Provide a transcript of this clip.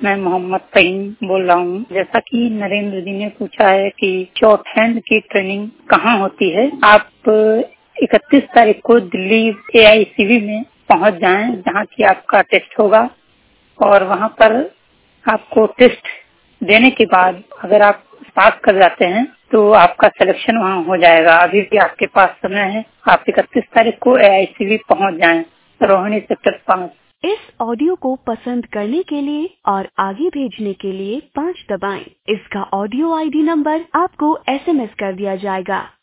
मैं मोहम्मद फहीम बोल रहा हूँ। जैसा कि नरेंद्र जी ने पूछा है कि शॉर्ट हैंड की ट्रेनिंग कहाँ होती है, आप 31 तारीख को दिल्ली AICV में पहुँच जाएं, जहाँ की आपका टेस्ट होगा और वहाँ पर आपको टेस्ट देने के बाद अगर आप पास कर जाते हैं तो आपका सिलेक्शन वहाँ हो जाएगा। अभी भी आपके पास समय है, आप 31 तारीख को AICV पहुँच जाएं, रोहिणी सेक्टर 5। इस ऑडियो को पसंद करने के लिए और आगे भेजने के लिए 5 दबाएं। इसका ऑडियो ID नंबर आपको SMS कर दिया जाएगा।